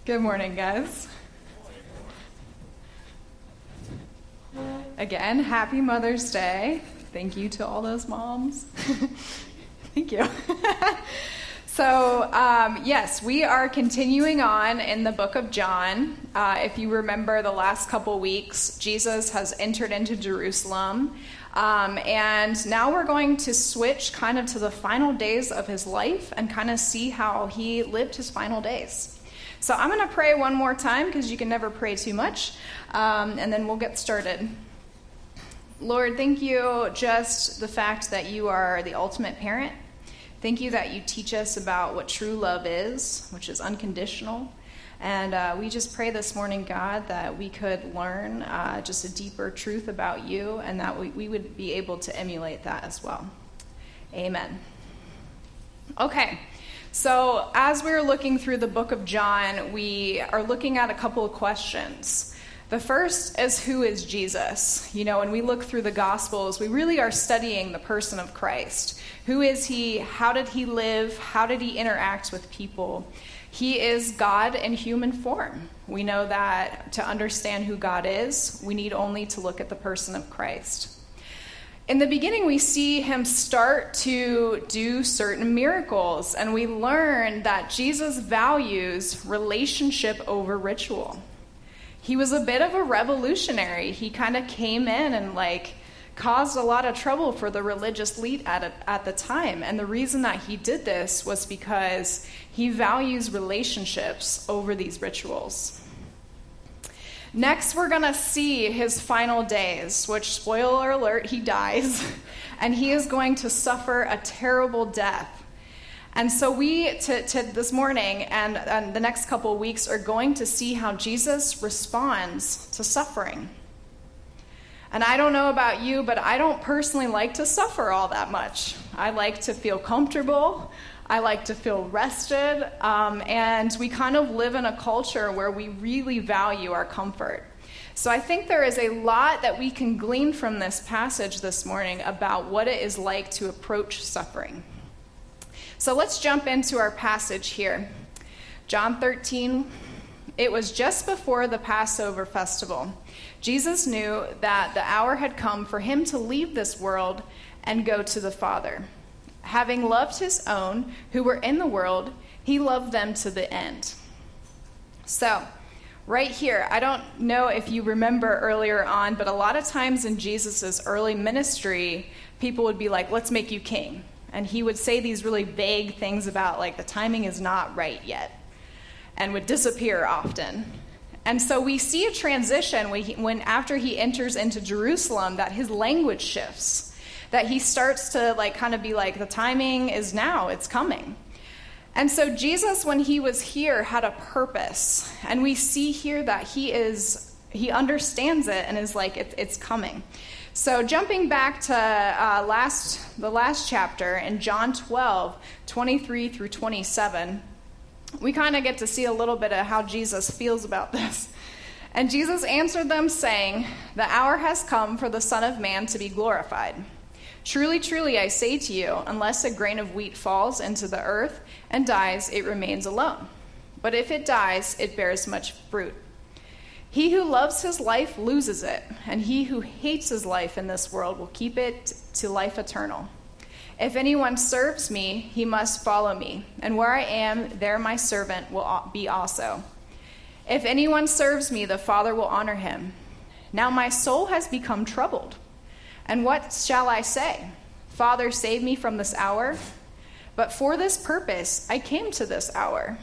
Good morning, guys. Again, happy Mother's Day. Thank you to all those moms. Thank you. So, yes, we are continuing on in the book of John. If you remember the last couple weeks, Jesus has entered into Jerusalem. And now we're going to switch kind of to the final days of his life and kind of see how he lived his final days. So I'm going to pray one more time because you can never pray too much. And then we'll get started. Lord, thank you just the fact that you are the ultimate parent. Thank you that you teach us about what true love is, which is unconditional. And we just pray this morning, God, that we could learn just a deeper truth about you and that we would be able to emulate that as well. Amen. Okay, so as we're looking through the book of John, we are looking at a couple of questions. The first is, who is Jesus? You know, when we look through the Gospels, we really are studying the person of Christ. Who is he? How did he live? How did he interact with people? He is God in human form. We know that to understand who God is, we need only to look at the person of Christ. In the beginning, we see him start to do certain miracles, and we learn that Jesus values relationship over ritual. He was a bit of a revolutionary. He kind of came in and caused a lot of trouble for the religious elite at the time. And the reason that he did this was because he values relationships over these rituals. Next, we're going to see his final days, which, spoiler alert, he dies. And he is going to suffer a terrible death. And so we, to this morning and the next couple of weeks, are going to see how Jesus responds to suffering. And I don't know about you, but I don't personally like to suffer all that much. I like to feel comfortable. I like to feel rested. And we kind of live in a culture where we really value our comfort. So I think there is a lot that we can glean from this passage this morning about what it is like to approach suffering. So let's jump into our passage here. John 13, it was just before the Passover festival. Jesus knew that the hour had come for him to leave this world and go to the Father. Having loved his own who were in the world, he loved them to the end. So, right here, I don't know if you remember earlier on, but a lot of times in Jesus' early ministry, people would be like, let's make you king. And he would say these really vague things about, the timing is not right yet, and would disappear often. And so we see a transition when after he enters into Jerusalem, that his language shifts, that he starts to kind of be like, the timing is now, it's coming. And so Jesus, when he was here, had a purpose. And we see here that he understands it and is like, it's coming. So jumping back to the last chapter in John 12, 23 through 27, we kind of get to see a little bit of how Jesus feels about this. And Jesus answered them, saying, "The hour has come for the Son of Man to be glorified. Truly, truly, I say to you, unless a grain of wheat falls into the earth and dies, it remains alone. But if it dies, it bears much fruit. He who loves his life loses it, and he who hates his life in this world will keep it to life eternal. If anyone serves me, he must follow me, and where I am, there my servant will be also. If anyone serves me, the Father will honor him. Now my soul has become troubled. And what shall I say? Father, save me from this hour. But for this purpose I came to this hour."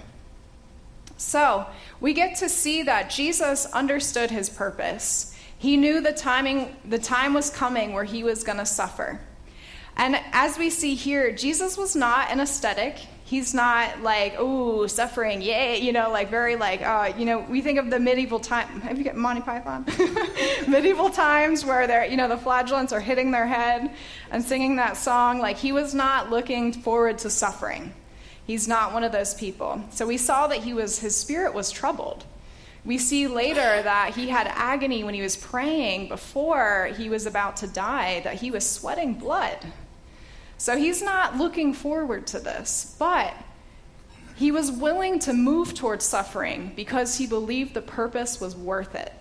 So we get to see that Jesus understood his purpose. He knew the time was coming where he was going to suffer. And as we see here, Jesus was not an ascetic. He's not like, ooh, suffering, yay, we think of the medieval time. Have you got Monty Python? Medieval times where the flagellants are hitting their head and singing that song. He was not looking forward to suffering. He's not one of those people. So we saw that his spirit was troubled. We see later that he had agony when he was praying before he was about to die, that he was sweating blood. So he's not looking forward to this, but He was willing to move towards suffering because he believed the purpose was worth it.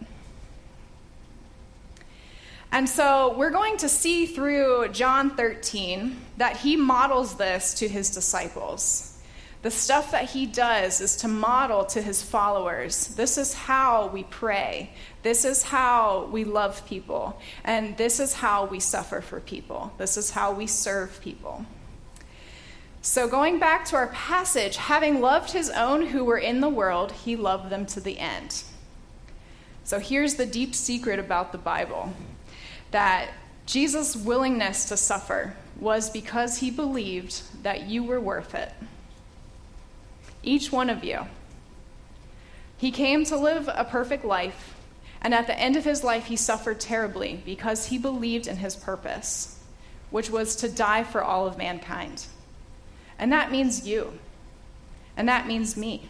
And so we're going to see through John 13 that he models this to his disciples. The stuff that he does is to model to his followers. This is how we pray. This is how we love people. And this is how we suffer for people. This is how we serve people. So going back to our passage, having loved his own who were in the world, he loved them to the end. So here's the deep secret about the Bible, that Jesus' willingness to suffer was because he believed that you were worth it. Each one of you. He came to live a perfect life, and at the end of his life, he suffered terribly because he believed in his purpose, which was to die for all of mankind. And that means you. And that means me.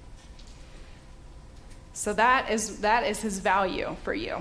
So that is his value for you.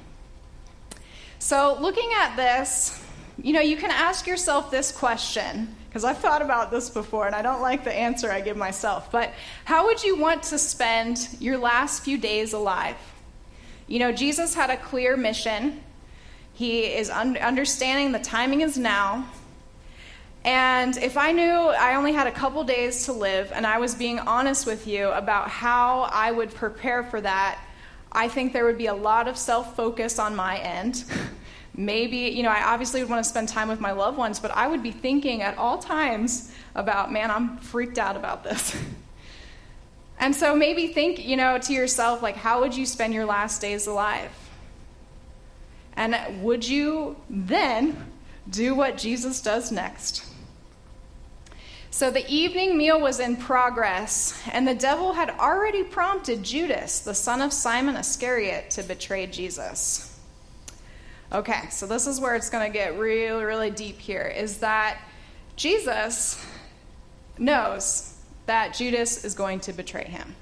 So looking at this, you can ask yourself this question, because I've thought about this before, and I don't like the answer I give myself. But how would you want to spend your last few days alive? Jesus had a clear mission. He is understanding the timing is now. And if I knew I only had a couple days to live, and I was being honest with you about how I would prepare for that, I think there would be a lot of self-focus on my end. Maybe, I obviously would want to spend time with my loved ones, but I would be thinking at all times about, man, I'm freaked out about this. And so maybe think, to yourself, like, how would you spend your last days alive? And would you then do what Jesus does next? So the evening meal was in progress, and the devil had already prompted Judas, the son of Simon Iscariot, to betray Jesus. Okay, so this is where it's going to get really, really deep here, is that Jesus knows that Judas is going to betray him.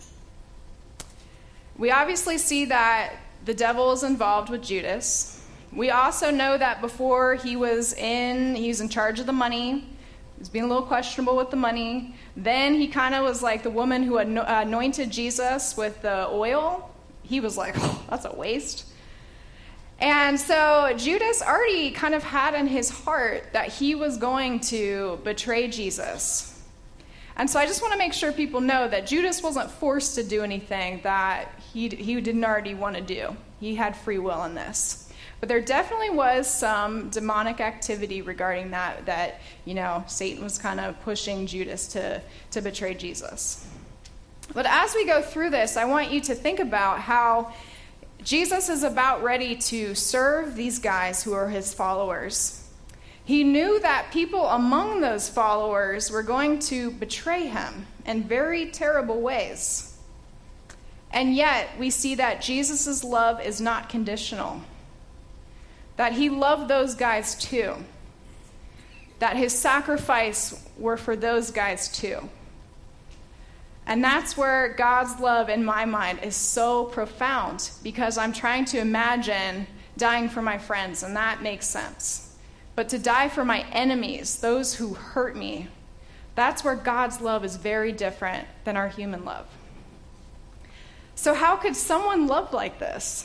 We obviously see that the devil is involved with Judas. We also know that before he was in charge of the money. He was being a little questionable with the money. Then he kind of was like the woman who anointed Jesus with the oil. He was like, oh, that's a waste. And so Judas already kind of had in his heart that he was going to betray Jesus. And so I just want to make sure people know that Judas wasn't forced to do anything that he didn't already want to do. He had free will in this. But there definitely was some demonic activity regarding that Satan was kind of pushing Judas to betray Jesus. But as we go through this, I want you to think about how Jesus is about ready to serve these guys who are his followers. He knew that people among those followers were going to betray him in very terrible ways. And yet, we see that Jesus' love is not conditional. That he loved those guys too. That his sacrifice were for those guys too. And that's where God's love, in my mind, is so profound, because I'm trying to imagine dying for my friends, and that makes sense. But to die for my enemies, those who hurt me, that's where God's love is very different than our human love. So how could someone love like this?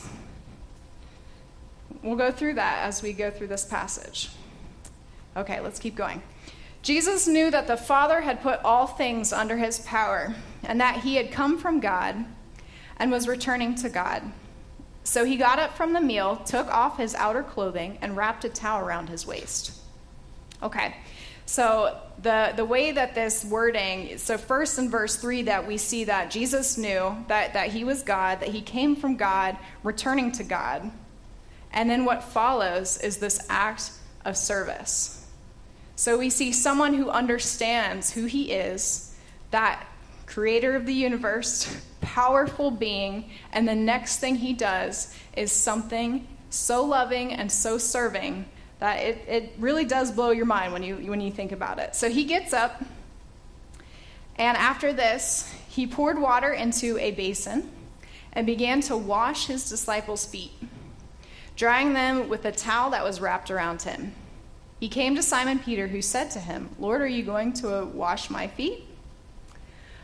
We'll go through that as we go through this passage. Okay, let's keep going. Jesus knew that the Father had put all things under his power, and that he had come from God and was returning to God. So he got up from the meal, took off his outer clothing, and wrapped a towel around his waist. Okay, so the way that this wording, so first in verse 3 that we see that Jesus knew that he was God, that he came from God, returning to God. And then what follows is this act of service. So we see someone who understands who he is, that creator of the universe, powerful being, and the next thing he does is something so loving and so serving that it really does blow your mind when you think about it. So he gets up, and after this, he poured water into a basin and began to wash his disciples' feet, drying them with a towel that was wrapped around him. He came to Simon Peter, who said to him, "Lord, are you going to wash my feet?"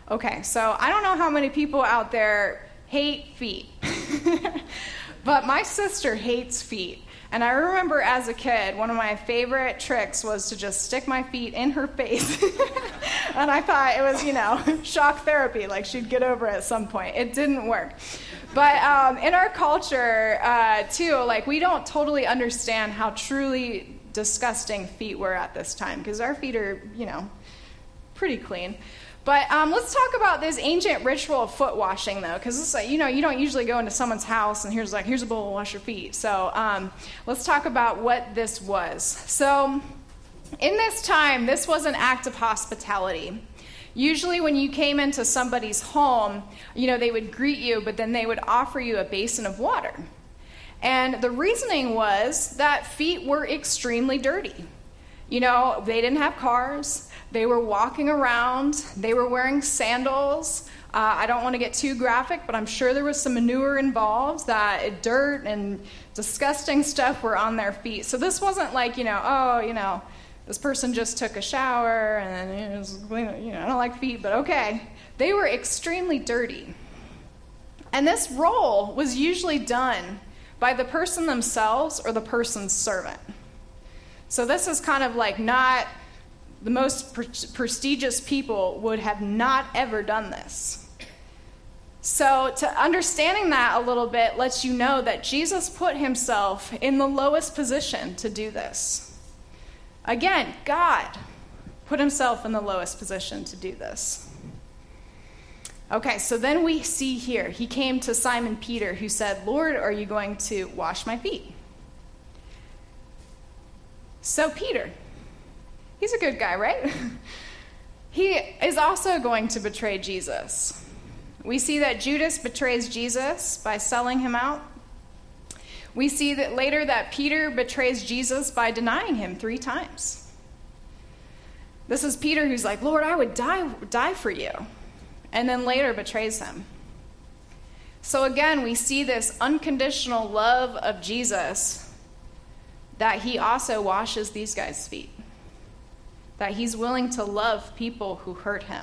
Okay, so I don't know how many people out there hate feet, but my sister hates feet. And I remember as a kid, one of my favorite tricks was to just stick my feet in her face. And I thought it was, shock therapy, like she'd get over it at some point. It didn't work. But in our culture, too, like we don't totally understand how truly disgusting feet were at this time, because our feet are, pretty clean. But let's talk about this ancient ritual of foot washing, though, because it's like, you don't usually go into someone's house and here's a bowl to wash your feet. So let's talk about what this was. So in this time, this was an act of hospitality. Usually when you came into somebody's home, they would greet you, but then they would offer you a basin of water. And the reasoning was that feet were extremely dirty. They didn't have cars. They were walking around. They were wearing sandals. I don't want to get too graphic, but I'm sure there was some manure involved, that dirt and disgusting stuff were on their feet. So this wasn't like, this person just took a shower and then it was, I don't like feet, but okay. They were extremely dirty. And this role was usually done by the person themselves or the person's servant. So this is kind of like not the most prestigious people would have not ever done this. So to understanding that a little bit lets you know that Jesus put himself in the lowest position to do this. Again, God put himself in the lowest position to do this. Okay, so then we see here, he came to Simon Peter, who said, "Lord, are you going to wash my feet?" So Peter, he's a good guy, right? He is also going to betray Jesus. We see that Judas betrays Jesus by selling him out. We see that later that Peter betrays Jesus by denying him 3 times. This is Peter who's like, "Lord, I would die for you," and then later betrays him. So again, we see this unconditional love of Jesus, that he also washes these guys' feet, that he's willing to love people who hurt him.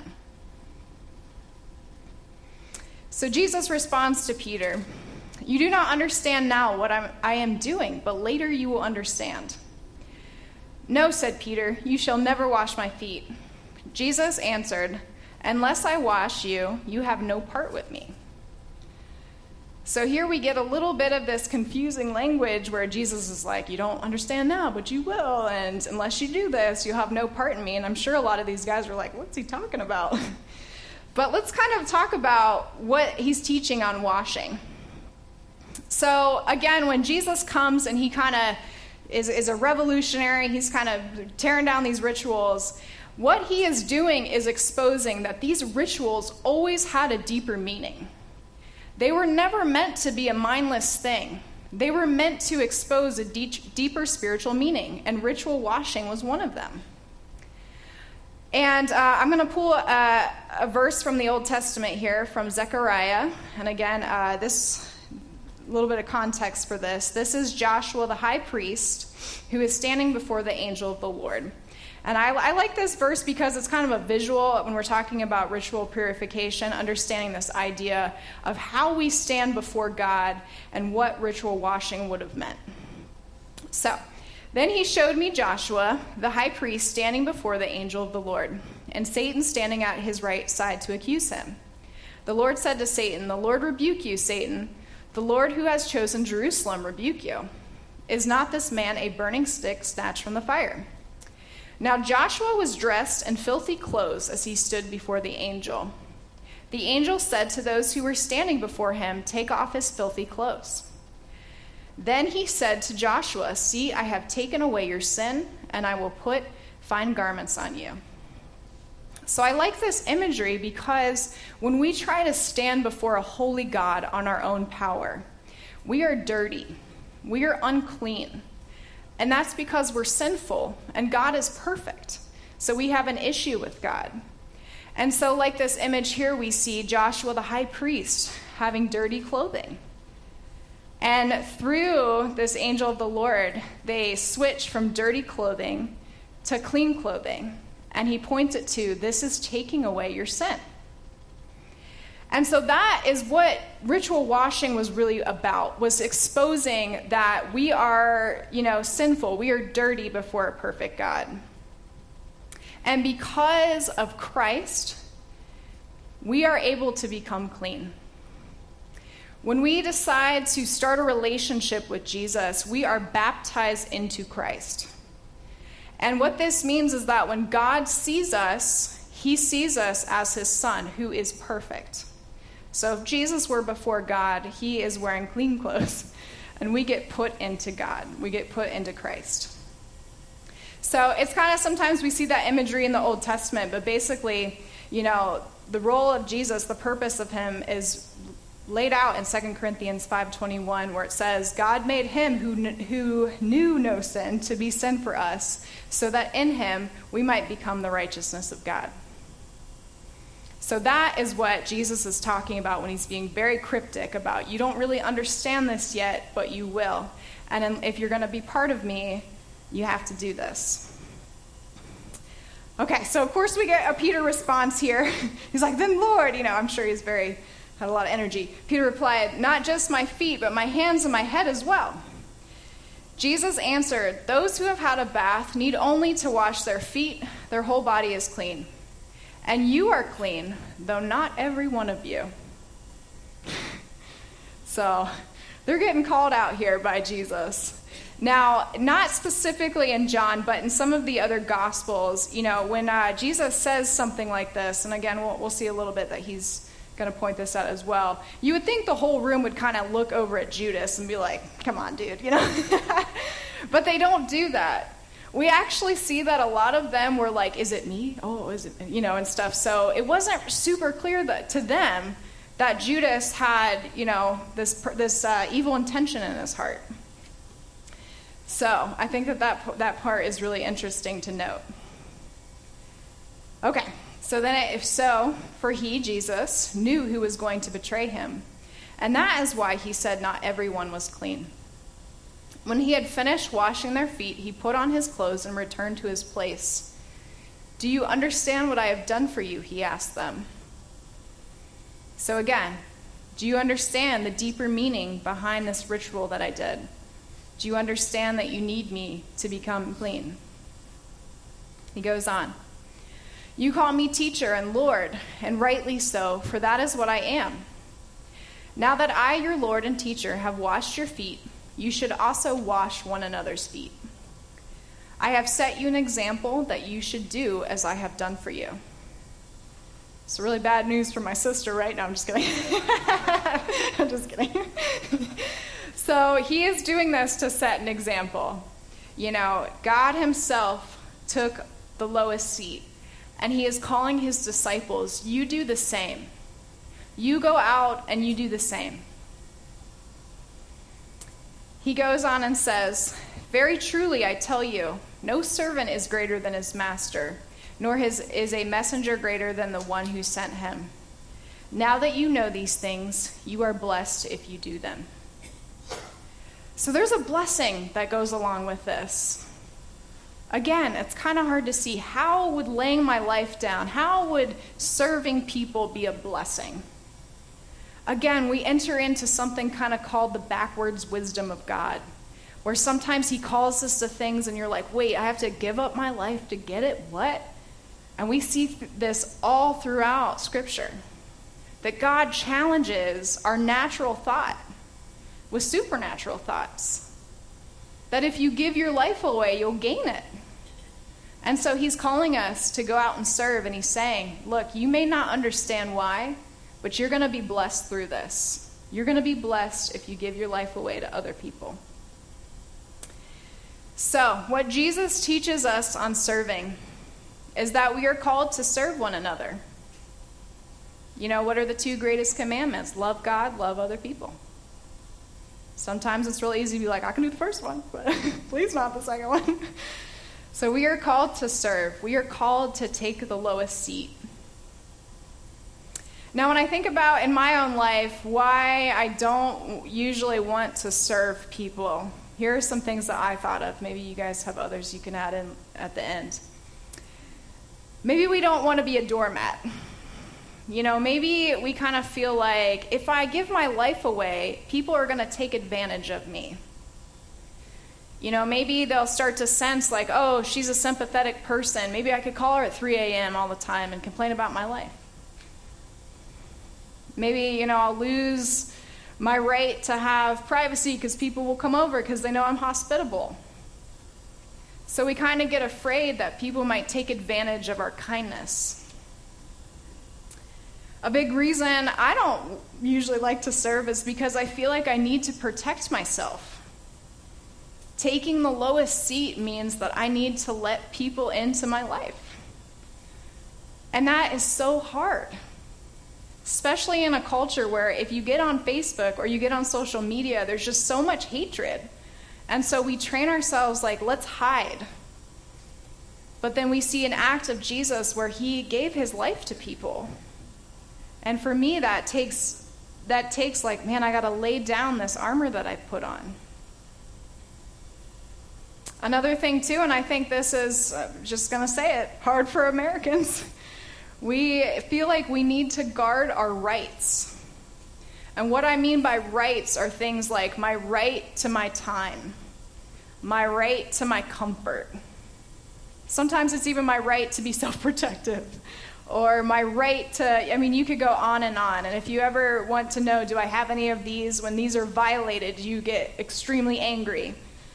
So Jesus responds to Peter, "You do not understand now what I am doing, but later you will understand." "No," said Peter, "you shall never wash my feet." Jesus answered, "Unless I wash you, you have no part with me." So here we get a little bit of this confusing language where Jesus is like, "You don't understand now, but you will, and unless you do this, you have no part in me." And I'm sure a lot of these guys were like, "What's he talking about?" But let's kind of talk about what he's teaching on washing. So again, when Jesus comes and he kind of is a revolutionary, he's kind of tearing down these rituals, what he is doing is exposing that these rituals always had a deeper meaning. They were never meant to be a mindless thing. They were meant to expose a deeper spiritual meaning, and ritual washing was one of them. And I'm going to pull a verse from the Old Testament here, from Zechariah. And again, this little bit of context for this. This is Joshua the high priest, who is standing before the angel of the Lord. And I like this verse because it's kind of a visual when we're talking about ritual purification, understanding this idea of how we stand before God and what ritual washing would have meant. So, then he showed me Joshua, the high priest, standing before the angel of the Lord, and Satan standing at his right side to accuse him. The Lord said to Satan, "The Lord rebuke you, Satan. The Lord who has chosen Jerusalem rebuke you. Is not this man a burning stick snatched from the fire?" Now Joshua was dressed in filthy clothes as he stood before the angel. The angel said to those who were standing before him, "Take off his filthy clothes." Then he said to Joshua, "See, I have taken away your sin, and I will put fine garments on you." So I like this imagery because when we try to stand before a holy God on our own power, we are dirty, we are unclean. And that's because we're sinful, and God is perfect. So we have an issue with God. And so like this image here, we see Joshua the high priest having dirty clothing. And through this angel of the Lord, they switch from dirty clothing to clean clothing. And he points it to, this is taking away your sin. And so that is what ritual washing was really about, was exposing that we are, sinful. We are dirty before a perfect God. And because of Christ, we are able to become clean. When we decide to start a relationship with Jesus, we are baptized into Christ. And what this means is that when God sees us, he sees us as his son, who is perfect. So if Jesus were before God, he is wearing clean clothes, and we get put into God. We get put into Christ. So it's kind of, sometimes we see that imagery in the Old Testament, but basically, the role of Jesus, the purpose of him is laid out in 2 Corinthians 5:21, where it says, God made him who knew no sin to be sin for us, so that in him we might become the righteousness of God. So that is what Jesus is talking about when he's being very cryptic about, you don't really understand this yet, but you will. And if you're going to be part of me, you have to do this. Okay, so of course we get a Peter response here. He's like, then Lord, I'm sure he's had a lot of energy. Peter replied, not just my feet, but my hands and my head as well. Jesus answered, those who have had a bath need only to wash their feet. Their whole body is clean. And you are clean, though not every one of you. So they're getting called out here by Jesus. Now, not specifically in John, but in some of the other Gospels, when Jesus says something like this, and again, we'll see a little bit that he's going to point this out as well, you would think the whole room would kind of look over at Judas and be like, come on, dude, But they don't do that. We actually see that a lot of them were like, is it me? Oh, is it, and stuff. So it wasn't super clear to them that Judas had, this evil intention in his heart. So I think that part is really interesting to note. Okay, so then for he, Jesus, knew who was going to betray him. And that is why he said not everyone was clean. When he had finished washing their feet, he put on his clothes and returned to his place. Do you understand what I have done for you? He asked them. So again, do you understand the deeper meaning behind this ritual that I did? Do you understand that you need me to become clean? He goes on. You call me teacher and Lord, and rightly so, for that is what I am. Now that I, your Lord and teacher, have washed your feet, you should also wash one another's feet. I have set you an example that you should do as I have done for you. It's really bad news for my sister, right? No, I'm just kidding. I'm just kidding. So he is doing this to set an example. God himself took the lowest seat, and he is calling his disciples, you do the same. You go out and you do the same. He goes on and says, very truly I tell you, no servant is greater than his master, nor is a messenger greater than the one who sent him. Now that you know these things, you are blessed if you do them. So there's a blessing that goes along with this. Again, it's kind of hard to see, how would laying my life down, how would serving people be a blessing? Again, we enter into something kind of called the backwards wisdom of God, where sometimes he calls us to things and you're like, wait, I have to give up my life to get it? What? And we see this all throughout Scripture, that God challenges our natural thought with supernatural thoughts. That if you give your life away, you'll gain it. And so he's calling us to go out and serve, and he's saying, look, you may not understand why, but you're going to be blessed through this. You're going to be blessed if you give your life away to other people. So, what Jesus teaches us on serving is that we are called to serve one another. What are the two greatest commandments? Love God, love other people. Sometimes it's really easy to be like, I can do the first one, but please not the second one. So we are called to serve. We are called to take the lowest seat. Now, when I think about in my own life why I don't usually want to serve people, here are some things that I thought of. Maybe you guys have others you can add in at the end. Maybe we don't want to be a doormat. Maybe we kind of feel like if I give my life away, people are going to take advantage of me. Maybe they'll start to sense like, oh, she's a sympathetic person. Maybe I could call her at 3 a.m. all the time and complain about my life. Maybe, I'll lose my right to have privacy because people will come over because they know I'm hospitable. So we kind of get afraid that people might take advantage of our kindness. A big reason I don't usually like to serve is because I feel like I need to protect myself. Taking the lowest seat means that I need to let people into my life. And that is so hard. Especially in a culture where if you get on Facebook or you get on social media, there's just so much hatred. And so we train ourselves like, let's hide. But then we see an act of Jesus where he gave his life to people. And for me, that takes like, man, I got to lay down this armor that I've put on. Another thing, too, and I think this is, just going to say it, hard for Americans. We feel like we need to guard our rights. And what I mean by rights are things like my right to my time, my right to my comfort. Sometimes it's even my right to be self-protective, or my right to, you could go on. And if you ever want to know, do I have any of these? When these are violated, you get extremely angry.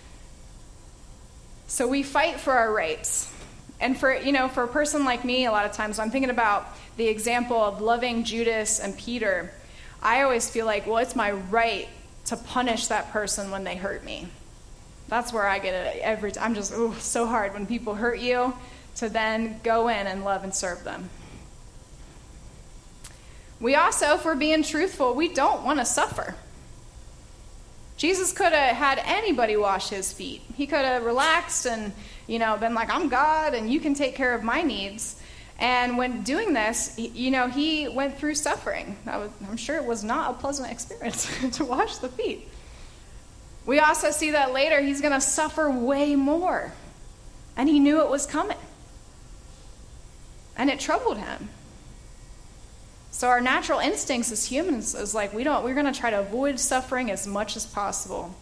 So we fight for our rights. And for a person like me, a lot of times I'm thinking about the example of loving Judas and Peter. I always feel like, well, it's my right to punish that person when they hurt me. That's where I get it every time. I'm just, so hard when people hurt you to then go in and love and serve them. We also, if we're being truthful, we don't want to suffer. Jesus could have had anybody wash his feet. He could have relaxed and, been like, I'm God and you can take care of my needs. And when doing this, he went through suffering. I'm sure it was not a pleasant experience to wash the feet. We also see that later he's going to suffer way more. And he knew it was coming. And it troubled him. So our natural instincts as humans is like, we're going to try to avoid suffering as much as possible.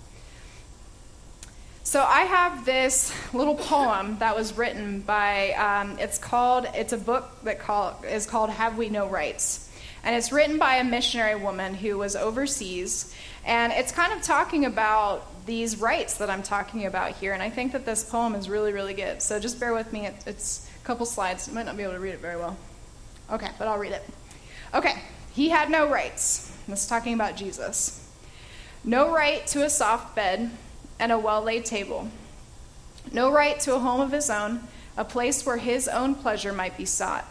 So I have this little poem that was written by, it's a book that is called Have We No Rights? And it's written by a missionary woman who was overseas. And it's kind of talking about these rights that I'm talking about here. And I think that this poem is really, really good. So just bear with me. It's a couple slides. You might not be able to read it very well. Okay, but I'll read it. Okay, he had no rights. This is talking about Jesus. No right to a soft bed and a well-laid table. No right to a home of his own, a place where his own pleasure might be sought.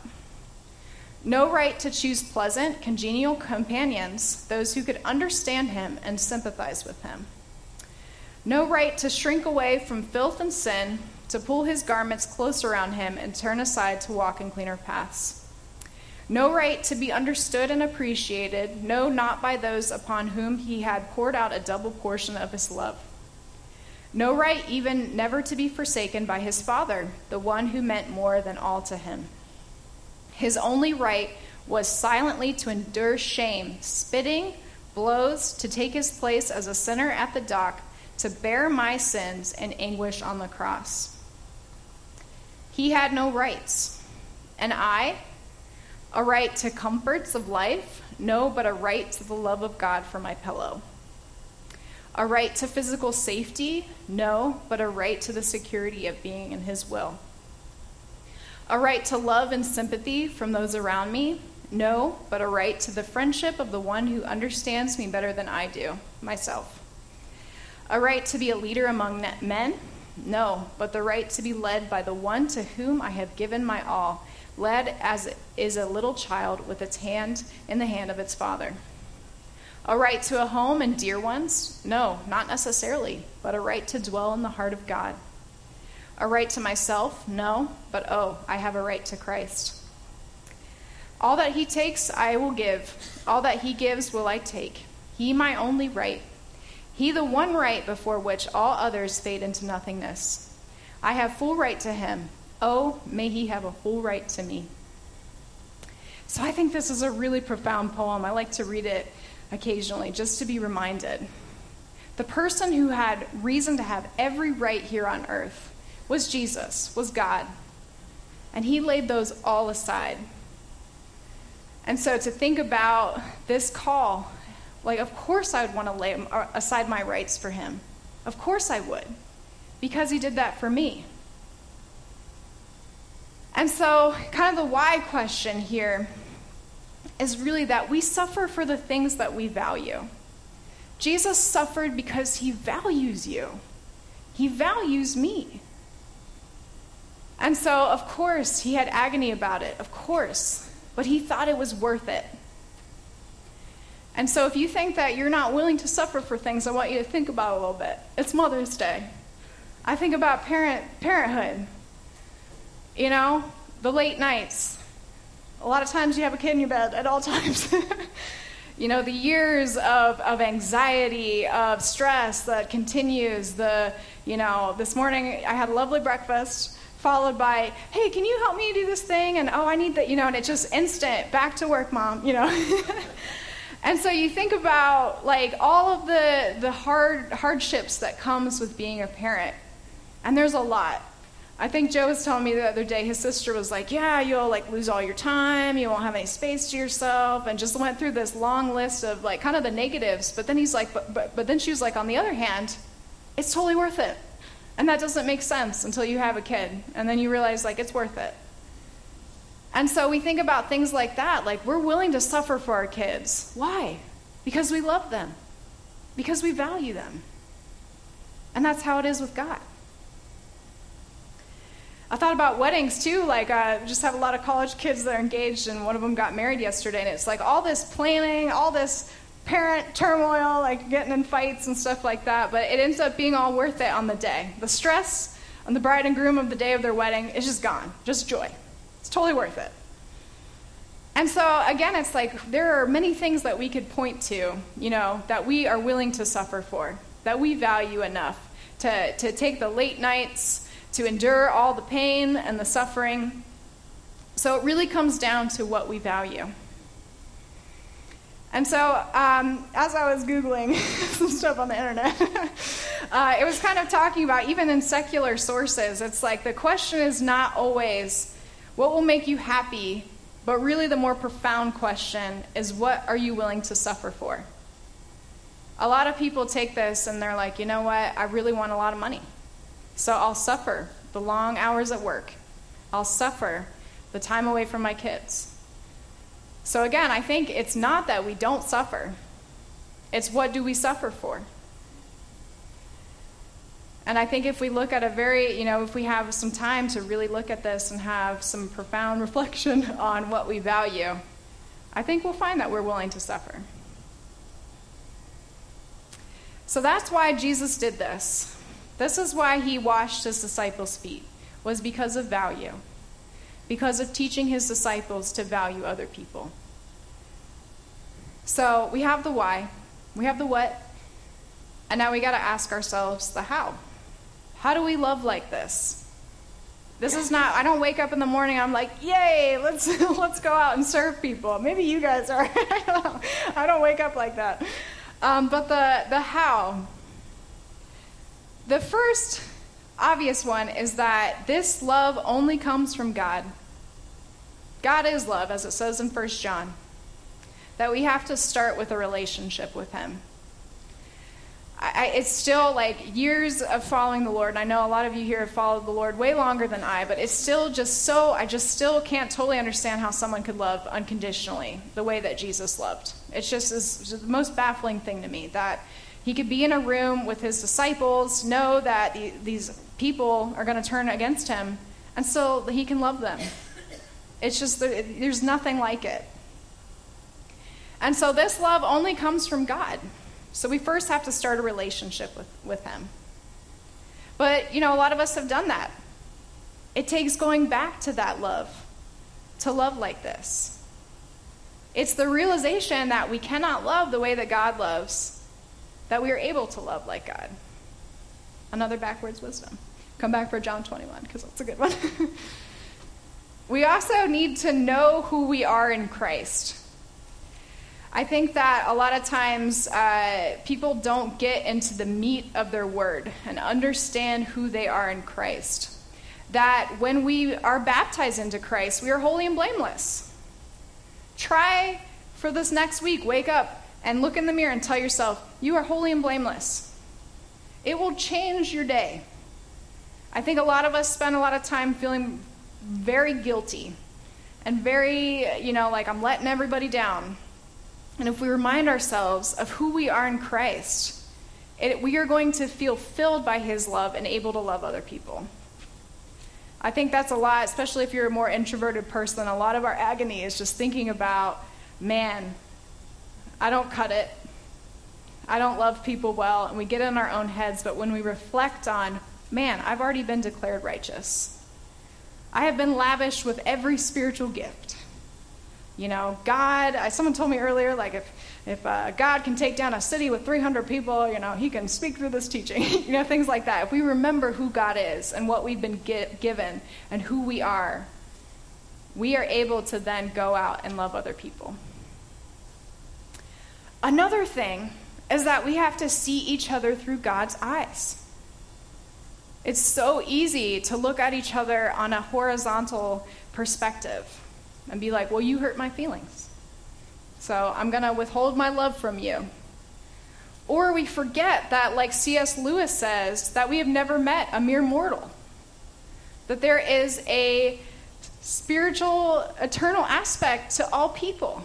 No right to choose pleasant, congenial companions, those who could understand him and sympathize with him. No right to shrink away from filth and sin, to pull his garments close around him and turn aside to walk in cleaner paths. No right to be understood and appreciated, no, not by those upon whom he had poured out a double portion of his love. No right even never to be forsaken by his Father, the one who meant more than all to him. His only right was silently to endure shame, spitting, blows, to take his place as a sinner at the dock, to bear my sins and anguish on the cross. He had no rights, and I, a right to comforts of life? No, but a right to the love of God for my pillow. A right to physical safety? No, but a right to the security of being in his will. A right to love and sympathy from those around me? No, but a right to the friendship of the one who understands me better than I do, myself. A right to be a leader among men? No, but the right to be led by the one to whom I have given my all, led as is a little child with its hand in the hand of its father. A right to a home and dear ones? No, not necessarily, but a right to dwell in the heart of God. A right to myself? No, but I have a right to Christ. All that he takes, I will give. All that he gives will I take. He my only right. He the one right before which all others fade into nothingness. I have full right to him. Oh, may he have a full right to me. So I think this is a really profound poem. I like to read it occasionally just to be reminded. The person who had reason to have every right here on earth was Jesus, was God. And he laid those all aside. And so to think about this call, like, of course I would want to lay aside my rights for him. Of course I would, because he did that for me. And so kind of the why question here is really that we suffer for the things that we value. Jesus suffered because he values you. He values me. And so, of course, he had agony about it, of course, but he thought it was worth it. And so if you think that you're not willing to suffer for things, I want you to think about it a little bit. It's Mother's Day. I think about parenthood. You know, the late nights. A lot of times you have a kid in your bed at all times. You know, the years of anxiety, of stress that continues. This morning I had a lovely breakfast, followed by, hey, can you help me do this thing? And, oh, I need that, and it's just instant, back to work, Mom, And so you think about, like, all of the hardships that comes with being a parent. And there's a lot. I think Joe was telling me the other day, his sister was like, yeah, you'll, like, lose all your time, you won't have any space to yourself, and just went through this long list of, like, kind of the negatives. But then he's like, but then she was like, on the other hand, it's totally worth it. And that doesn't make sense until you have a kid. And then you realize, like, it's worth it. And so we think about things like that. Like, we're willing to suffer for our kids. Why? Because we love them. Because we value them. And that's how it is with God. I thought about weddings, too. Like, I just have a lot of college kids that are engaged, and one of them got married yesterday. And it's like all this planning, all this parent turmoil, like getting in fights and stuff like that, but it ends up being all worth it on the day. The stress on the bride and groom of the day of their wedding is just gone. Just joy. It's totally worth it. And so, again, it's like there are many things that we could point to, that we are willing to suffer for, that we value enough to take the late nights, to endure all the pain and the suffering. So it really comes down to what we value. And so, as I was Googling some stuff on the internet, it was kind of talking about, even in secular sources, it's like the question is not always, what will make you happy? But really the more profound question is, what are you willing to suffer for? A lot of people take this and they're like, you know what? I really want a lot of money. So I'll suffer the long hours at work. I'll suffer the time away from my kids. So again, I think it's not that we don't suffer. It's what do we suffer for? And I think if we look at if we have some time to really look at this and have some profound reflection on what we value, I think we'll find that we're willing to suffer. So that's why Jesus did this. This is why he washed his disciples' feet, was because of value. Because of teaching his disciples to value other people. So we have the why, we have the what, and now we got to ask ourselves the how. How do we love like this? This is not, I don't wake up in the morning, I'm like, yay, let's go out and serve people. Maybe you guys are. I don't know. I don't wake up like that. But the how. The first obvious one is that this love only comes from God. God is love, as it says in 1 John. That we have to start with a relationship with him. It's still like years of following the Lord, and I know a lot of you here have followed the Lord way longer than I, but it's still just so, I just still can't totally understand how someone could love unconditionally the way that Jesus loved. It's just the most baffling thing to me, that he could be in a room with his disciples, know that these people are going to turn against him, and still he can love them. It's just, there's nothing like it. And so this love only comes from God. So we first have to start a relationship with him. But, a lot of us have done that. It takes going back to that love, to love like this. It's the realization that we cannot love the way that God loves, that we are able to love like God. Another backwards wisdom. Come back for John 21, because that's a good one. We also need to know who we are in Christ. I think that a lot of times people don't get into the meat of their word and understand who they are in Christ. That when we are baptized into Christ, we are holy and blameless. Try for this next week, wake up and look in the mirror and tell yourself, you are holy and blameless. It will change your day. I think a lot of us spend a lot of time feeling very guilty and very, like I'm letting everybody down. And if we remind ourselves of who we are in Christ, we are going to feel filled by his love and able to love other people. I think that's a lot, especially if you're a more introverted person. A lot of our agony is just thinking about, man, I don't cut it. I don't love people well. And we get in our own heads. But when we reflect on, man, I've already been declared righteous. I have been lavished with every spiritual gift. God, someone told me earlier, like if God can take down a city with 300 people, he can speak through this teaching, things like that. If we remember who God is and what we've been given and who we are able to then go out and love other people. Another thing is that we have to see each other through God's eyes. It's so easy to look at each other on a horizontal perspective and be like, well, you hurt my feelings, so I'm going to withhold my love from you. Or we forget that, like C.S. Lewis says, that we have never met a mere mortal. That there is a spiritual, eternal aspect to all people.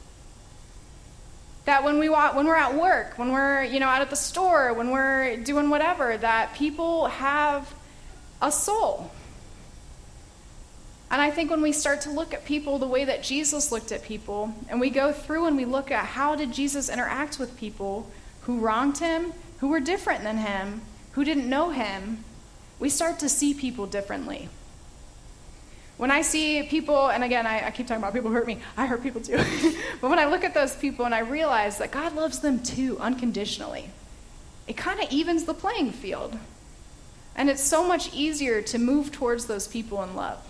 That when we're at work, when we're out at the store, when we're doing whatever, that people have a soul. And I think when we start to look at people the way that Jesus looked at people, and we go through and we look at how did Jesus interact with people who wronged him, who were different than him, who didn't know him, we start to see people differently. When I see people, and again, I keep talking about people who hurt me. I hurt people too. But when I look at those people and I realize that God loves them too, unconditionally, it kind of evens the playing field. And it's so much easier to move towards those people in love.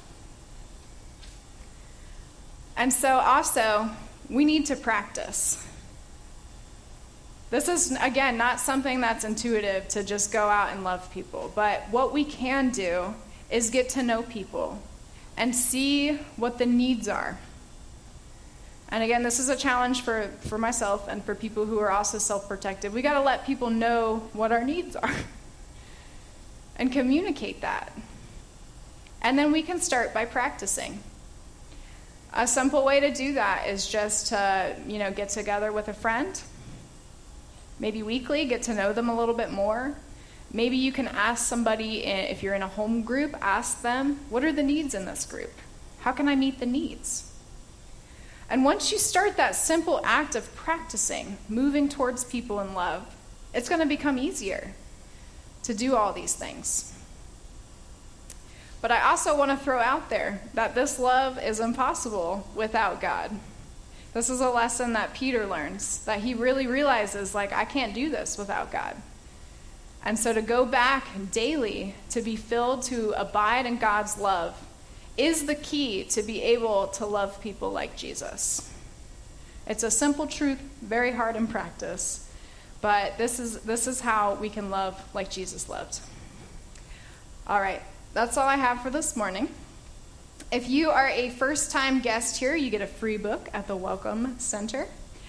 And so also, we need to practice. This is, again, not something that's intuitive to just go out and love people. But what we can do is get to know people and see what the needs are. And again, this is a challenge for myself and for people who are also self-protective. We got to let people know what our needs are and communicate that. And then we can start by practicing. A simple way to do that is just to, get together with a friend. Maybe weekly, get to know them a little bit more. Maybe you can ask somebody, if you're in a home group, ask them, what are the needs in this group? How can I meet the needs? And once you start that simple act of practicing, moving towards people in love, it's going to become easier to do all these things. But I also want to throw out there that this love is impossible without God. This is a lesson that Peter learns, that he really realizes, I can't do this without God. And so to go back daily, to be filled, to abide in God's love, is the key to be able to love people like Jesus. It's a simple truth, very hard in practice, but this is how we can love like Jesus loved. All right, that's all I have for this morning. If you are a first-time guest here, you get a free book at the Welcome Center.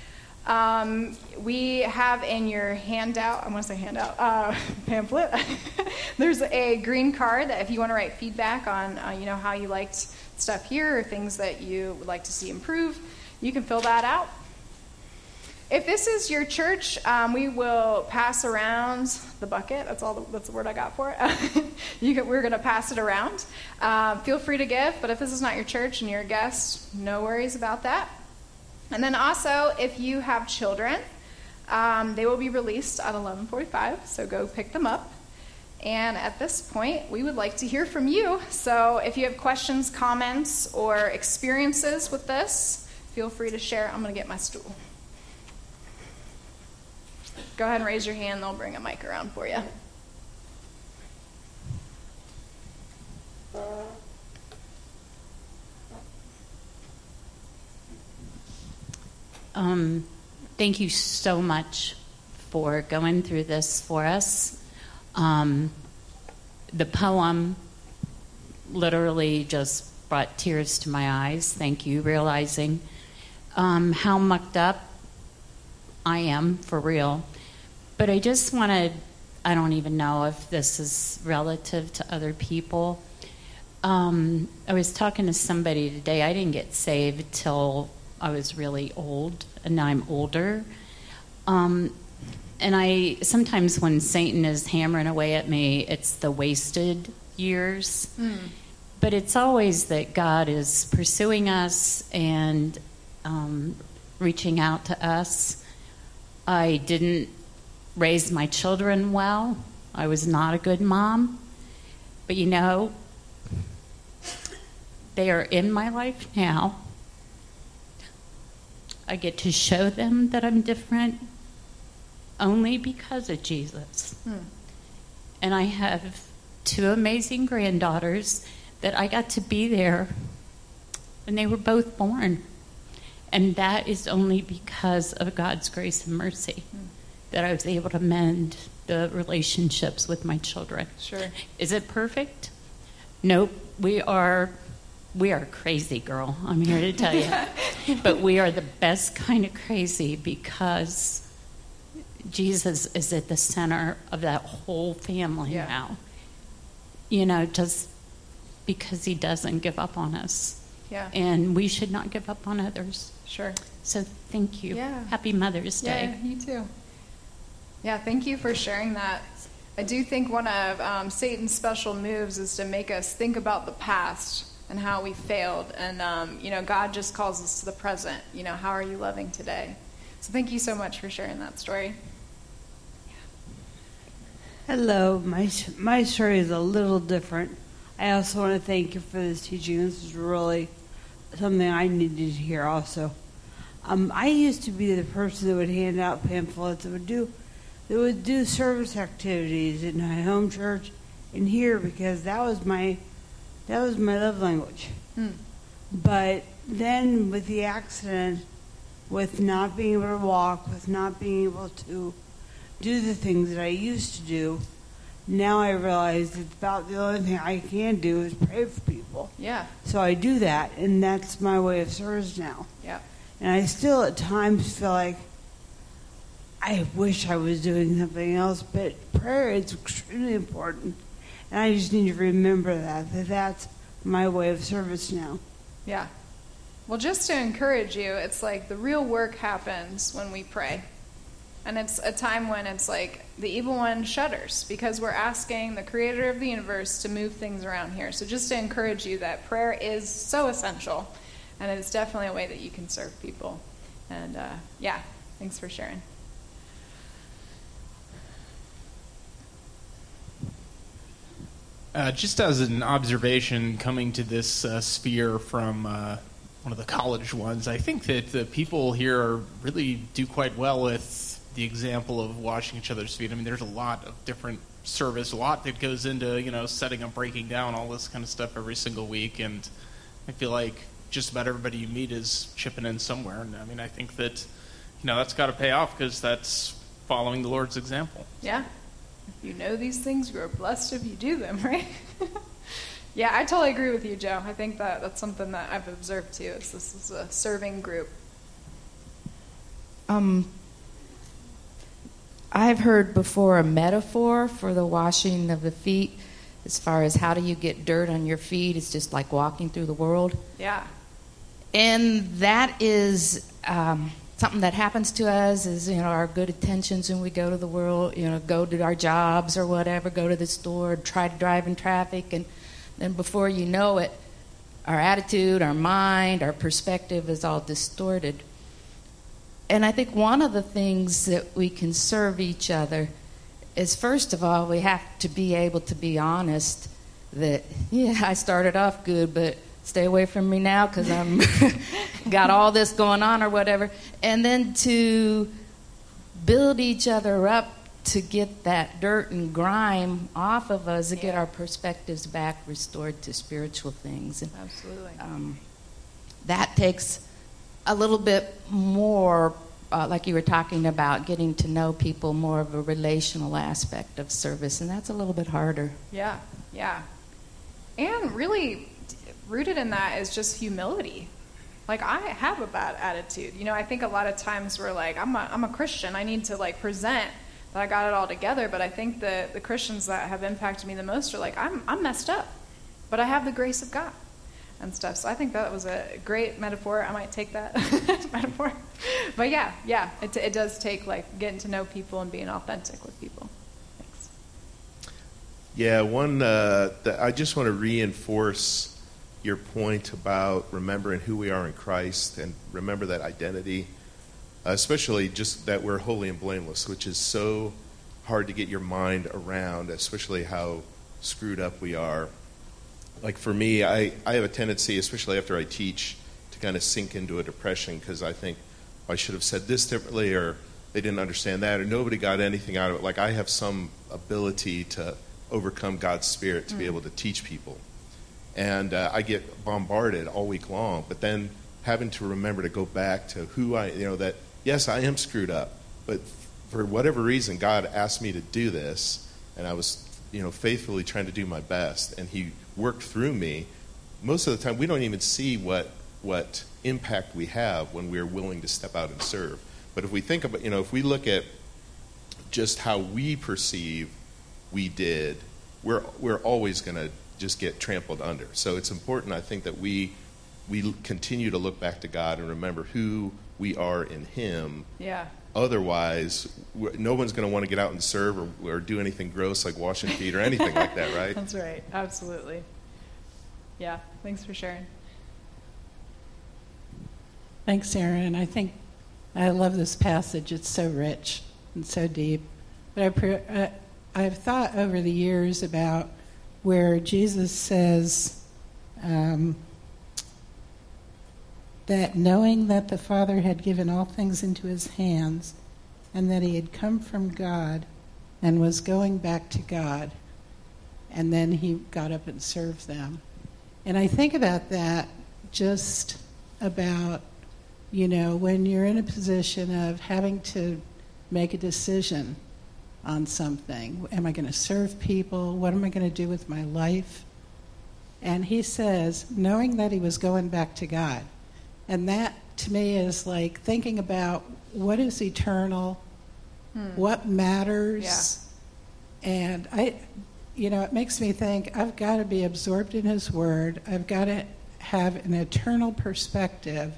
We have in your handout, pamphlet, there's a green card that if you want to write feedback on, how you liked stuff here or things that you would like to see improve, you can fill that out. If this is your church, we will pass around the bucket. That's the word I got for it. We're going to pass it around. Feel free to give, but if this is not your church and you're a guest, no worries about that. And then also, if you have children, they will be released at 11:45, so go pick them up. And at this point, we would like to hear from you. So if you have questions, comments, or experiences with this, feel free to share. I'm going to get my stool. Go ahead and raise your hand. They'll bring a mic around for you. Thank you so much for going through this for us. The poem literally just brought tears to my eyes. Thank you, realizing how mucked up I am, for real. But I just wanted, I don't even know if this is relative to other people. I was talking to somebody today. I didn't get saved till I was really old, and now I'm older. And I sometimes when Satan is hammering away at me, it's the wasted years. But it's always that God is pursuing us and reaching out to us. I didn't raise my children well. I was not a good mom. But you know, they are in my life now. I get to show them that I'm different only because of Jesus. And I have 2 amazing granddaughters that I got to be there when they were both born. And that is only because of God's grace and mercy that I was able to mend the relationships with my children. Sure. Is it perfect? Nope. We are crazy, girl. I'm here to tell you. But we are the best kind of crazy because Jesus is at the center of that whole family now. You know, just because he doesn't give up on us. Yeah. And we should not give up on others. Sure. So thank you. Yeah. Happy Mother's Day. Yeah, you too. Yeah, thank you for sharing that. I do think one of Satan's special moves is to make us think about the past and how we failed. And, you know, God just calls us to the present. You know, how are you loving today? So thank you so much for sharing that story. Hello. My story is a little different. I also want to thank you for this teaching. This is really something I needed to hear also. I used to be the person that would hand out pamphlets that would do service activities in my home church and here because that was my love language. But then with the accident, with not being able to walk, with not being able to do the things that I used to do, now I realize that about the only thing I can do is pray for people. Yeah. So I do that, and that's my way of service now. Yeah. And I still at times feel like I wish I was doing something else, but prayer is extremely important. And I just need to remember that that's my way of service now. Yeah. Well, just to encourage you, it's like the real work happens when we pray. And it's a time when it's like the evil one shudders because we're asking the creator of the universe to move things around here. So just to encourage you that prayer is so essential. And it's definitely a way that you can serve people. And yeah, thanks for sharing. Just as an observation coming to this sphere from one of the college ones, I think that the people here really do quite well with the example of washing each other's feet. I mean, there's a lot of different service, a lot that goes into, you know, setting up, breaking down, all this kind of stuff every single week. And I feel like just about everybody you meet is chipping in somewhere. And I mean, I think that, you know, that's got to pay off because that's following the Lord's example. Yeah. If you know these things, you are blessed if you do them, right? Yeah, I totally agree with you, Joe. I think that's something that I've observed too. This is a serving group. I've heard before a metaphor for the washing of the feet as far as how do you get dirt on your feet. It's just like walking through the world. Yeah. And that is something that happens to us is, you know, our good intentions when we go to the world, you know, go to our jobs or whatever, go to the store, try to drive in traffic. And then before you know it, our attitude, our mind, our perspective is all distorted. And I think one of the things that we can serve each other is, first of all, we have to be able to be honest that, yeah, I started off good, but stay away from me now because I'm got all this going on or whatever. And then to build each other up to get that dirt and grime off of us, to get our perspectives back restored to spiritual things. And, absolutely. That takes a little bit more, like you were talking about, getting to know people, more of a relational aspect of service, and that's a little bit harder. Yeah, yeah. And really rooted in that is just humility. Like, I have a bad attitude. You know, I think a lot of times we're like, I'm a Christian. I need to, like, present that I got it all together. But I think the Christians that have impacted me the most are like, I'm messed up, but I have the grace of God and stuff. So I think that was a great metaphor. I might take that metaphor. But yeah, it does take, like, getting to know people and being authentic with people. Thanks. Yeah, I just want to reinforce your point about remembering who we are in Christ and remember that identity, especially just that we're holy and blameless, which is so hard to get your mind around, especially how screwed up we are. Like for me, I have a tendency, especially after I teach, to kind of sink into a depression because I think I should have said this differently, or they didn't understand that, or nobody got anything out of it. Like I have some ability to overcome God's Spirit to be able to teach people. And I get bombarded all week long, but then having to remember to go back to who that, yes, I am screwed up, but for whatever reason, God asked me to do this, and I was, faithfully trying to do my best, and He worked through me. Most of the time, we don't even see what impact we have when we're willing to step out and serve. But if we think about, if we look at just how we perceive we did, we're always going to just get trampled under. So it's important, I think, that we continue to look back to God and remember who we are in Him. Yeah. Otherwise, no one's going to want to get out and serve or do anything gross like washing feet or anything like that, right? That's right. Absolutely. Yeah. Thanks for sharing. Thanks, Aaron. I think I love this passage. It's so rich and so deep. But I've thought over the years about where Jesus says that knowing that the Father had given all things into His hands and that He had come from God and was going back to God, and then He got up and served them. And I think about that just about, when you're in a position of having to make a decision on something. Am I going to serve people? What am I going to do with my life? And He says, knowing that He was going back to God. And that, to me, is like thinking about what is eternal, what matters. Yeah. And it makes me think I've got to be absorbed in His Word. I've got to have an eternal perspective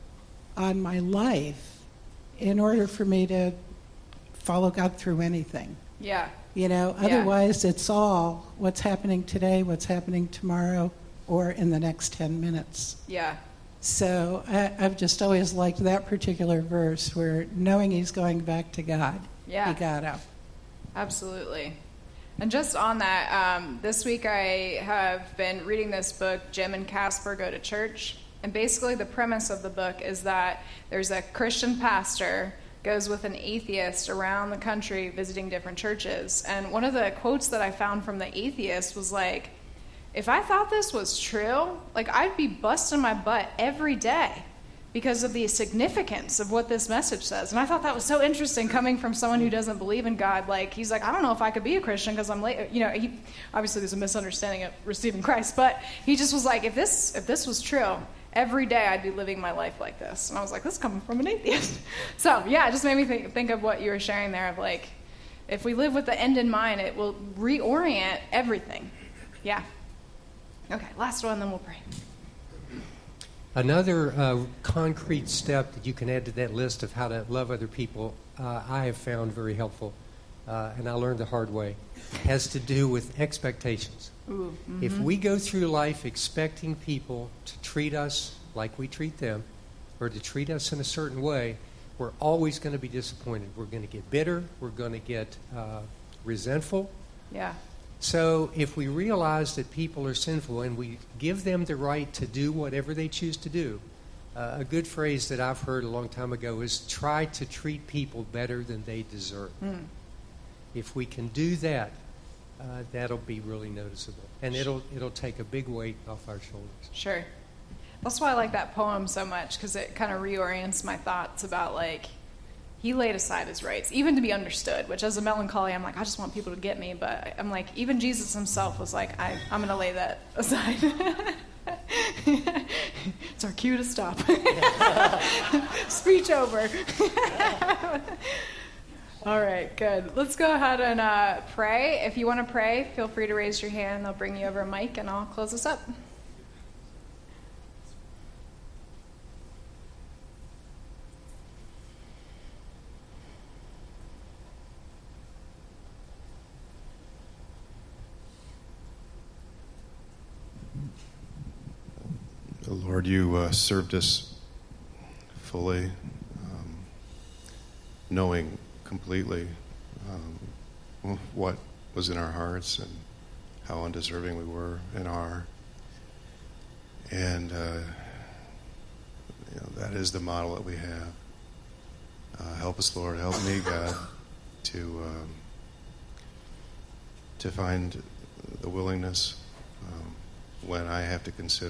on my life in order for me to follow God through anything. Yeah. Otherwise it's all what's happening today, what's happening tomorrow, or in the next 10 minutes. Yeah. So I've just always liked that particular verse where knowing He's going back to God, He got up. Absolutely. And just on that, this week I have been reading this book, Jim and Casper Go to Church. And basically the premise of the book is that there's a Christian pastor goes with an atheist around the country visiting different churches. And one of the quotes that I found from the atheist was like, if I thought this was true, like I'd be busting my butt every day because of the significance of what this message says. And I thought that was so interesting coming from someone who doesn't believe in God. Like, he's like, I don't know if I could be a Christian because I'm late. Obviously there's a misunderstanding of receiving Christ, but he just was like, if this was true, every day I'd be living my life like this. And I was like, this is coming from an atheist. So, yeah, it just made me think of what you were sharing there of like, if we live with the end in mind, it will reorient everything. Yeah. Okay, last one, then we'll pray. Another concrete step that you can add to that list of how to love other people, I have found very helpful, and I learned the hard way, has to do with expectations. Ooh, mm-hmm. If we go through life expecting people to treat us like we treat them, or to treat us in a certain way, we're always going to be disappointed. We're going to get bitter. We're going to get resentful. Yeah. So if we realize that people are sinful and we give them the right to do whatever they choose to do, a good phrase that I've heard a long time ago is try to treat people better than they deserve. If we can do that, that'll be really noticeable. And it'll take a big weight off our shoulders. Sure. That's why I like that poem so much, because it kind of reorients my thoughts about, like, he laid aside his rights, even to be understood, which as a melancholy, I'm like, I just want people to get me. But I'm like, even Jesus himself was like, I'm going to lay that aside. It's our cue to stop. Speech over. All right, good. Let's go ahead and pray. If you want to pray, feel free to raise your hand. They'll bring you over a mic, and I'll close us up. Lord, you served us fully, knowing completely what was in our hearts and how undeserving we were and are. And that is the model that we have. Help us, Lord. Help me, God, to find the willingness when I have to consider